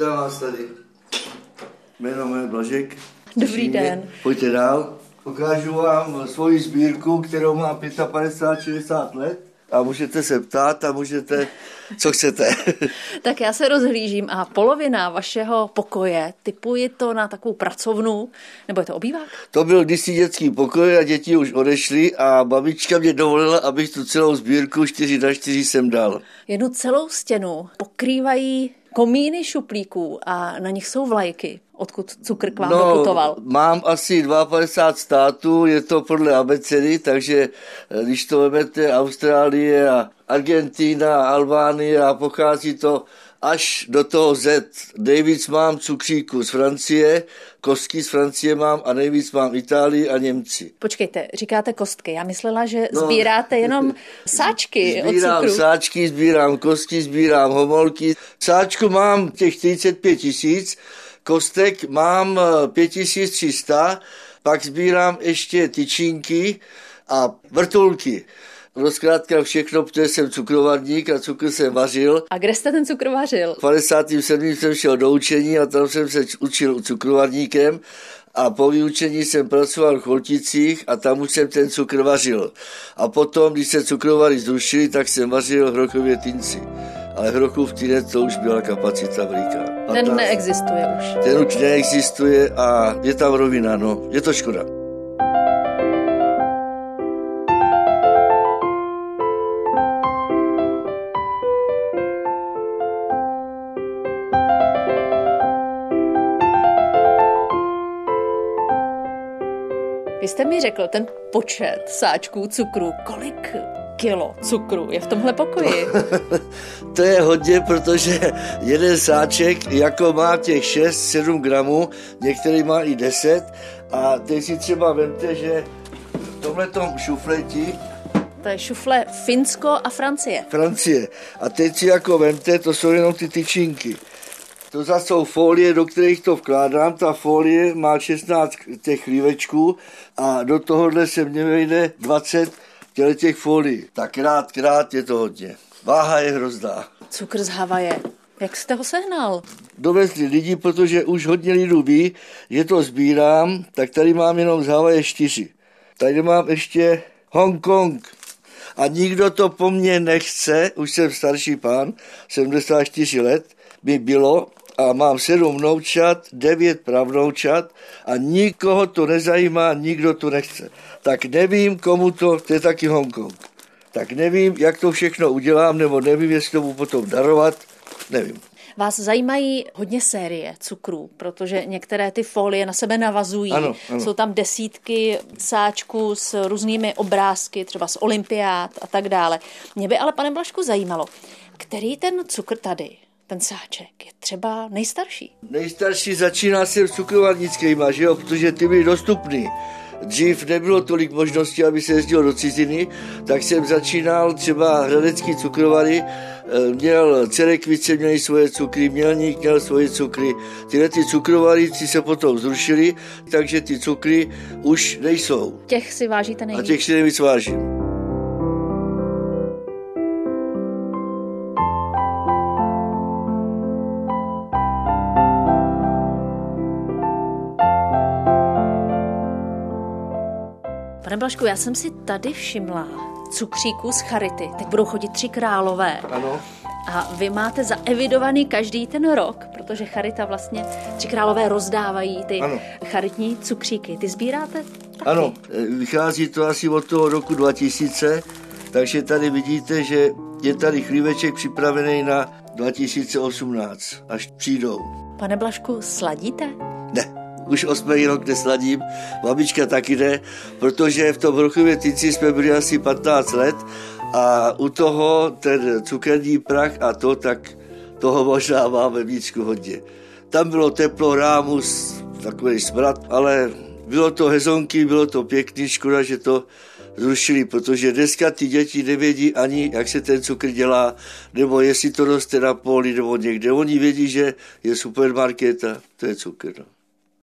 Vítám vás tady. Jméno Blažek. Dobrý den. Pojďte dál. Ukážu vám svoji sbírku, kterou má 55-60 let. A můžete se ptát a můžete, co chcete. Tak já se rozhlížím a polovina vašeho pokoje, tipuji to na takovou pracovnu, nebo je to obývák? To byl kdysi dětský pokoj a děti už odešly a babička mě dovolila, abych tu celou sbírku 4x4 sem dal. Jednu celou stěnu pokrývají komíny šuplíků a na nich jsou vlajky. Odkud cukr k vám doputoval? Mám asi 52 států, je to podle abecedy, takže když to vezmete Austrálie a Argentina, Albánie a pochází to až do toho Z. Nejvíc mám cukříku z Francie, kostky z Francie mám a nejvíc mám Itálii a Němci. Počkejte, říkáte kostky, já myslela, že sbíráte jenom sáčky od cukru. Sbírám sáčky, sbírám kostky, sbírám homolky. Sáčku mám těch 45 000, kostek mám 5300, pak sbírám ještě tyčinky a vrtulky. Zkrátka všechno, protože jsem cukrovarník a cukr jsem vařil. A kde jste ten cukr vařil? V 57. jsem šel do učení a tam jsem se učil cukrovarníkem a po vyučení jsem pracoval v Cholticích a tam už jsem ten cukr vařil. A potom, když se cukrovary zrušili, tak jsem vařil v Hrochově Tinci. Ale Hrochův Tinec, to už byla kapacita veliká. Ten neexistuje už. Ten už neexistuje a je tam rovina, no. Je to škoda. Vy jste mi řekl ten počet sáčků cukru, kolik kilo cukru je v tomhle pokoji? To je hodně, protože jeden sáček jako má těch 6-7 gramů, některý má i 10 a teď si třeba vemte, že v tomhletom šufleti to je šufle Finsko a Francie. Francie. A teď si jako vemte, to jsou jenom ty tyčinky. To zase jsou folie, do kterých to vkládám. Ta folie má 16 těch chlívečků a do tohohle se mně vejde 20 těch folií. Tak krát je to hodně. Váha je hrozná. Cukr z Havaje. Jak jste ho sehnal? Dovezli lidi, protože už hodně lidů ví, že to sbírám, tak tady mám jenom z Havaje 4. Tady mám ještě Hongkong. A nikdo to po mně nechce, už jsem starší pán, 74 let mi bylo a mám 7 vnoučat, 9 pravnoučat a nikoho to nezajímá, nikdo to nechce. Tak nevím, komu to je taky Hongkong. Tak nevím, jak to všechno udělám, nebo nevím, jestli to budu potom darovat, nevím. Vás zajímají hodně série cukrů, protože některé ty folie na sebe navazují. Ano. Jsou tam desítky sáčků s různými obrázky, třeba z olympiád a tak dále. Mě by ale, pane Blažku, zajímalo, který ten cukr tady, ten sáček, je třeba nejstarší? Nejstarší začíná se s cukrovarnickýma, že jo, protože ty byly dostupný. Dřív nebylo tolik možností, aby se jezdilo do ciziny, tak jsem začínal třeba hradecký cukrovary, měl Cerekvice, měli svoje cukry, Mělník měl svoje cukry. Tyhle ty cukrovaríci se potom zrušili, takže ty cukry už nejsou. Těch si vážíte nejvíc? A těch si nejvíc vážím. Pane Blažku, já jsem si tady všimla cukříků z Charity. Teď budou chodit 3 králové. Ano. A vy máte zaevidovaný každý ten rok, protože Charita vlastně 3 králové rozdávají ty charitní cukříky. Ty sbíráte taky? Ano, vychází to asi od toho roku 2000, takže tady vidíte, že je tady chlíveček připravený na 2018, až přijdou. Pane Blažku, sladíte? Ne. Už 8. rok nesladím, babička taky ne, protože v tom Hrochově Tinci jsme byli asi 15 let a u toho ten cukerní prach a to, tak toho možná máme vícku hodně. Tam bylo teplo, rámus, takový smrad, ale bylo to hezonky, bylo to pěkný, škoda, že to zrušili, protože dneska ty děti nevědí ani, jak se ten cukr dělá, nebo jestli to roste na poli, nebo někde. Oni vědí, že je supermarket a to je cukr. No.